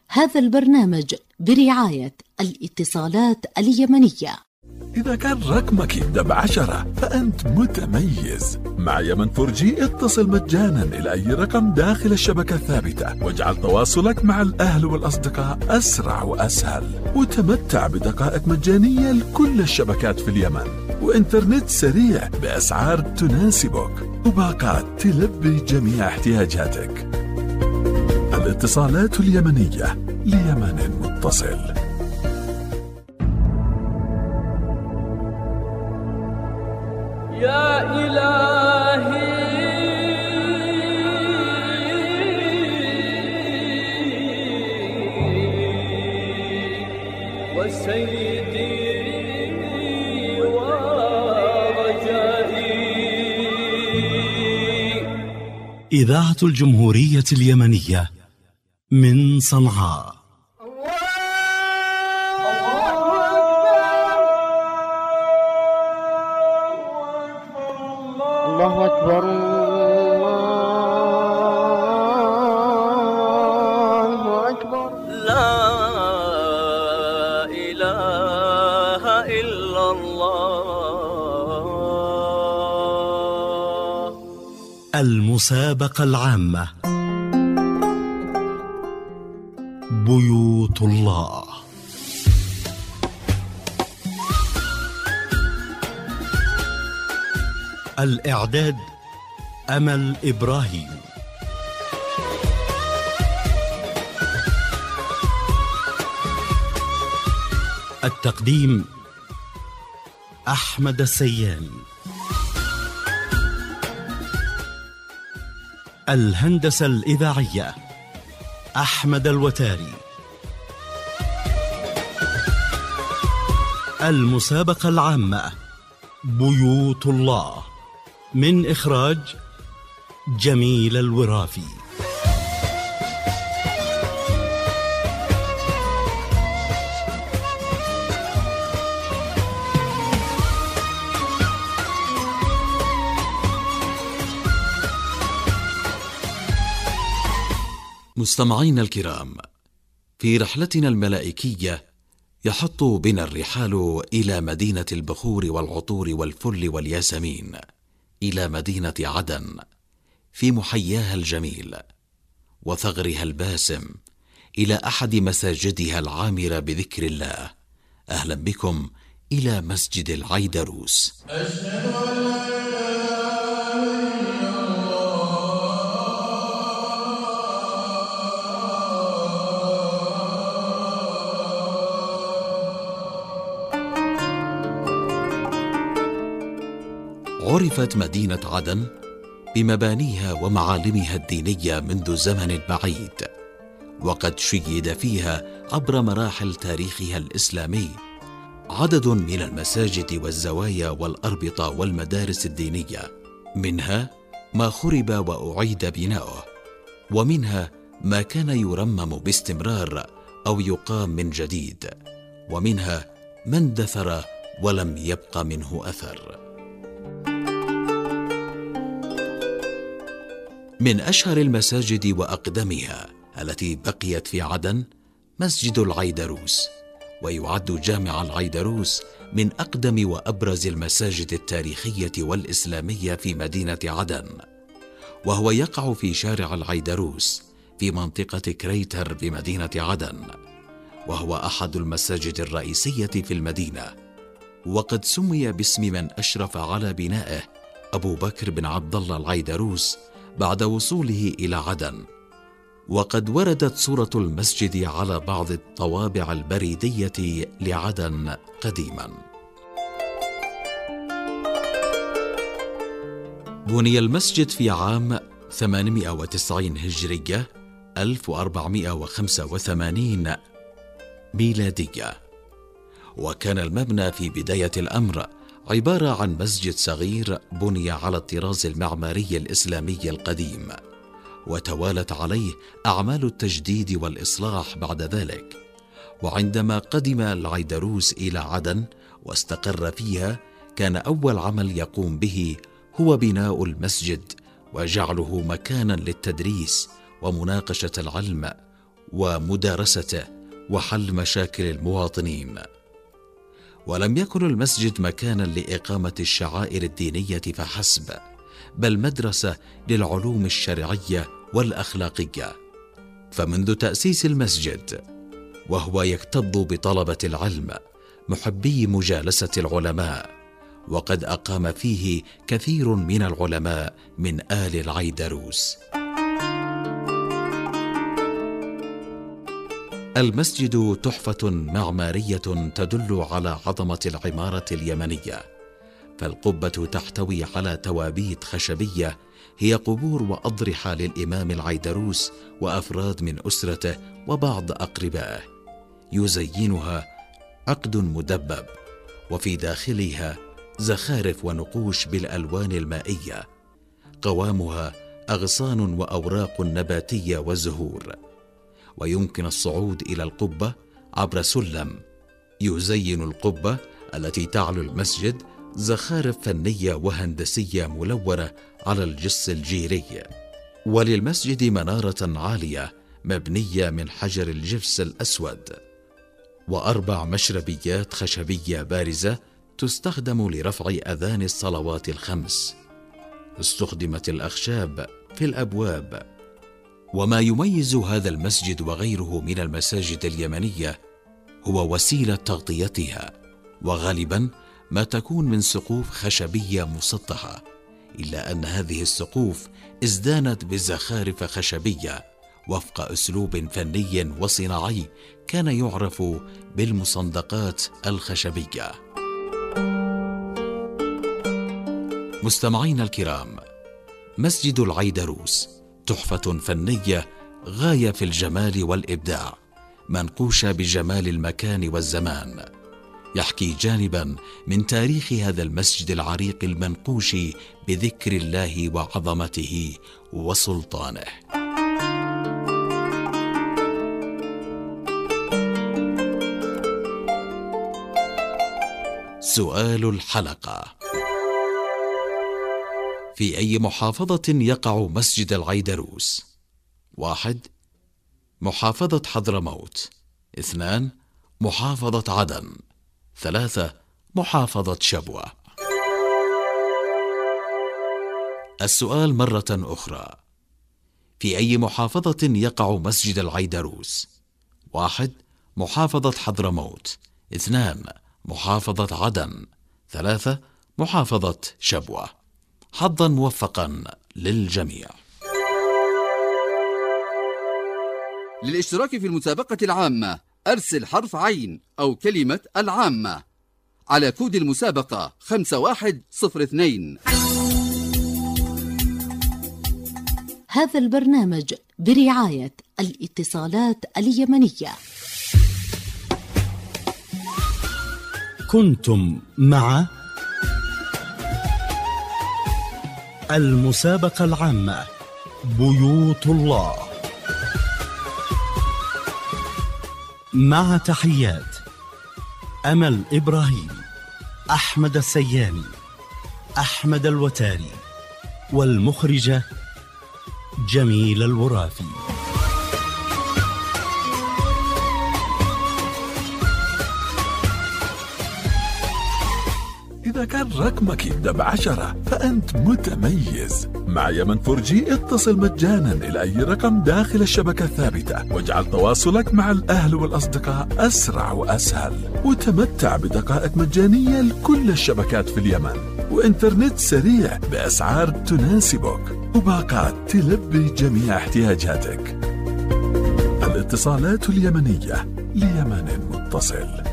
هذا البرنامج برعاية الاتصالات اليمنية. إذا كان رقمك يبدأ ب10 فأنت متميز. مع يمن 4G اتصل مجانا إلى أي رقم داخل الشبكة الثابتة، واجعل تواصلك مع الأهل والأصدقاء أسرع وأسهل، وتمتع بدقائق مجانية لكل الشبكات في اليمن، وإنترنت سريع بأسعار تناسبك، وباقات تلبي جميع احتياجاتك. الاتصالات اليمنية ليمن متصل. يا إلهي وسيدي ورجائي. إذاعة الجمهورية اليمنية من صنعاء. الله أكبر الله أكبر. لا إله إلا الله. المسابقة العامة بيوت الله. الإعداد أمل إبراهيم. التقديم أحمد السياني. الهندسة الإذاعية أحمد الوتاري. المسابقة العامة بيوت الله من إخراج جميل الورافي. مستمعينا الكرام، في رحلتنا الملائكية يحط بنا الرحال إلى مدينة البخور والعطور والفل والياسمين، إلى مدينة عدن في محياها الجميل وثغرها الباسم، إلى أحد مساجدها العامرة بذكر الله. أهلا بكم إلى مسجد العيدروس. أشهد أن لا عرفت مدينة عدن بمبانيها ومعالمها الدينية منذ زمن بعيد، وقد شيد فيها عبر مراحل تاريخها الإسلامي عدد من المساجد والزوايا والأربطة والمدارس الدينية، منها ما خرب وأعيد بناؤه، ومنها ما كان يرمم باستمرار أو يقام من جديد، ومنها ما اندثر ولم يبق منه أثر. من أشهر المساجد وأقدمها التي بقيت في عدن مسجد العيدروس، ويعد جامع العيدروس من أقدم وأبرز المساجد التاريخية والإسلامية في مدينة عدن، وهو يقع في شارع العيدروس في منطقة كريتر بمدينة عدن، وهو أحد المساجد الرئيسية في المدينة، وقد سمي باسم من أشرف على بنائه أبو بكر بن عبد الله العيدروس بعد وصوله إلى عدن. وقد وردت صورة المسجد على بعض الطوابع البريدية لعدن قديما. بني المسجد في عام 890 هجرية 1485 ميلادية، وكان المبنى في بداية الأمر عبارة عن مسجد صغير بني على الطراز المعماري الإسلامي القديم، وتوالت عليه أعمال التجديد والإصلاح بعد ذلك. وعندما قدم العيدروس إلى عدن واستقر فيها، كان أول عمل يقوم به هو بناء المسجد وجعله مكانا للتدريس ومناقشة العلم ومدارسته وحل مشاكل المواطنين. ولم يكن المسجد مكانا لإقامة الشعائر الدينية فحسب، بل مدرسة للعلوم الشرعية والأخلاقية. فمنذ تأسيس المسجد وهو يكتظ بطلبة العلم محبي مجالسة العلماء، وقد أقام فيه كثير من العلماء من آل العيدروس. المسجد تحفة معمارية تدل على عظمة العمارة اليمنية، فالقبة تحتوي على توابيت خشبية هي قبور وأضرحة للإمام العيدروس وأفراد من أسرته وبعض أقربائه، يزينها عقد مدبب، وفي داخلها زخارف ونقوش بالألوان المائية، قوامها أغصان وأوراق نباتية وزهور. ويمكن الصعود إلى القبة عبر سلم. يزين القبة التي تعلو المسجد زخارف فنية وهندسية ملونة على الجص الجيري. وللمسجد منارة عالية مبنية من حجر الجبس الأسود، و4 مشربيات خشبية بارزة تستخدم لرفع أذان الصلوات ال5. استخدمت الأخشاب في الأبواب. وما يميز هذا المسجد وغيره من المساجد اليمنية هو وسيلة تغطيتها، وغالبا ما تكون من سقوف خشبية مسطحة، إلا أن هذه السقوف ازدانت بزخارف خشبية وفق أسلوب فني وصناعي كان يعرف بالمصندقات الخشبية. مستمعين الكرام، مسجد العيدروس تحفة فنية غاية في الجمال والإبداع، منقوشة بجمال المكان والزمان، يحكي جانبا من تاريخ هذا المسجد العريق المنقوش بذكر الله وعظمته وسلطانه. سؤال الحلقة: في أي محافظة يقع مسجد العيدروس؟ 1. محافظة حضرموت. 2. محافظة عدن. 3. محافظة شبوة. السؤال مرة أخرى: في أي محافظة يقع مسجد العيدروس؟ 1. محافظة حضرموت. 2. محافظة عدن. 3. محافظة شبوة. حظا موفقا للجميع. للاشتراك في المسابقة العامة أرسل حرف عين أو كلمة العامة على كود المسابقة 5102. هذا البرنامج برعاية الاتصالات اليمنية. كنتم مع المسابقة العامة بيوت الله، مع تحيات أمل إبراهيم، أحمد السياني، أحمد الوتاري، والمخرجة جميل الورافي. إذا كان رقمك يبدأ ب10 فأنت متميز. مع يمن 4G اتصل مجانا إلى أي رقم داخل الشبكة الثابتة، واجعل تواصلك مع الأهل والأصدقاء أسرع وأسهل، وتمتع بدقائق مجانية لكل الشبكات في اليمن، وإنترنت سريع بأسعار تناسبك، وباقات تلبي جميع احتياجاتك. الاتصالات اليمنية، ليمن متصل.